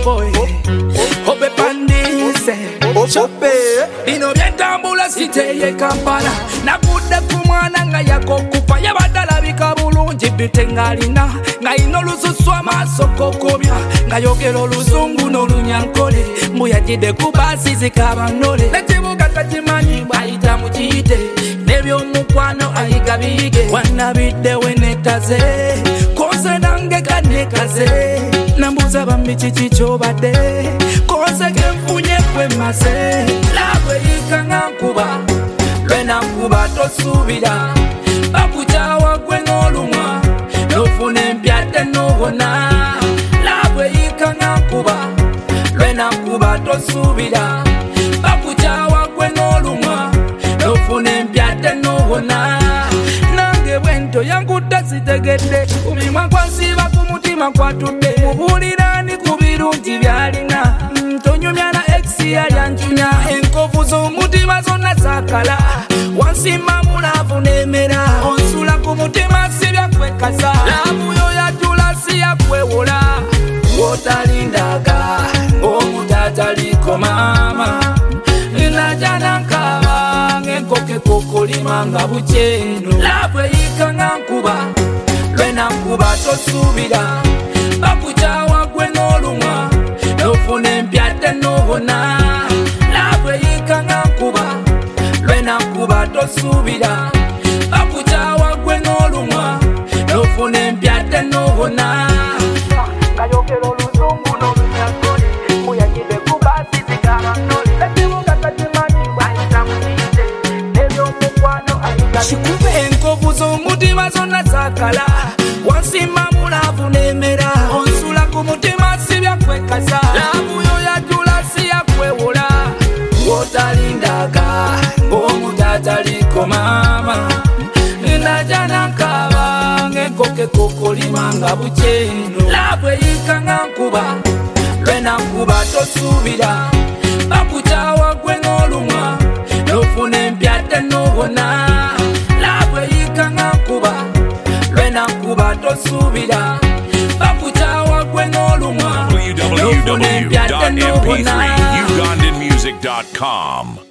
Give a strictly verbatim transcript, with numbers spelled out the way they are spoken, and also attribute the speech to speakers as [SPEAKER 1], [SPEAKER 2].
[SPEAKER 1] boy. Obe pandise.
[SPEAKER 2] Chope.
[SPEAKER 1] Ino byentambula siteye Kampala. Nagudde ku mwana nga yakokupa. Yabadala bika bulungi bitengalina. Nga ino lususu amaaso kokobya. Nga yogera oluzungu n'olunyankole. Mbu yagidde ku baasi zikabanole. Nekibuga takimanyi bayita mu kiyite. Nebyomukwano ayiga biyige. Wanabidde wenetaze. Koze nange kanekaze. Nambuza bambi kiki kyobadde. Koze kenfunye kwemaze. Labwe yika nga nkuba. Lwena nkuba tosuubira. Bakukyawa gwe n'olumwa. Nofuna empyadde n'obona. Labwe yika nga nkuba. Lwena nkuba tosuubira. Bakukyawa gwe n'olumwa. Nofuna empyadde n'obona. Nange bwento yankudde sitegedde. Ku mimwa kwansiba ku mutima kwatudde. Mubuulirani ku birungi byalina. Tonyumya na ex yanjunya. Enkovu z'omutima zonna zaakala. Wansimba mulaavu n'emera. Onsula ku mutima sibya kwekasa. Laavu yo yatula siya kwewola. Wotalindaga omutataliko maama. Najana nkaba ng'enkoke kokolima nga bukyeno. Laavu eyika nga nkuba. Lwena nkuba tosuubira. Bakukyawa gwe n'olumwa. Nofuna empyadde n'obona. Laavu eyika nga nkuba. Lwena nkuba tosuubira. Bakukyawa gwe n'olumwa. Nofuna empyadde n'obona. Nga yogera oluzungu n'olunyankole. Mbu yagidde ku baasi zikabanole. Ekibuga takimanyi bayita mu kiyite. Nebyomukwano ayiga biyige. Enkovu z'omutima zonna zaakala. Wansimba mulaavu n'emera. Onsula ku mutima sibya kwekasa. Laavu yo yajula siya kwewola. Wotalindaga ng'omutataliko maama. Najana nkaba ng'enkoke kokolima nga bukyeno. Laavu eyika nga nkuba. Lwena nkuba tosuubira. Bakukyawa gwe n'olumwa. Nofuna empyadde n'obona. Laavu eyika nga nkuba. Lwena nkuba tosuubira. Bakukyawa gwe n'olumwa.
[SPEAKER 3] w w w dot m p three ugandan music dot com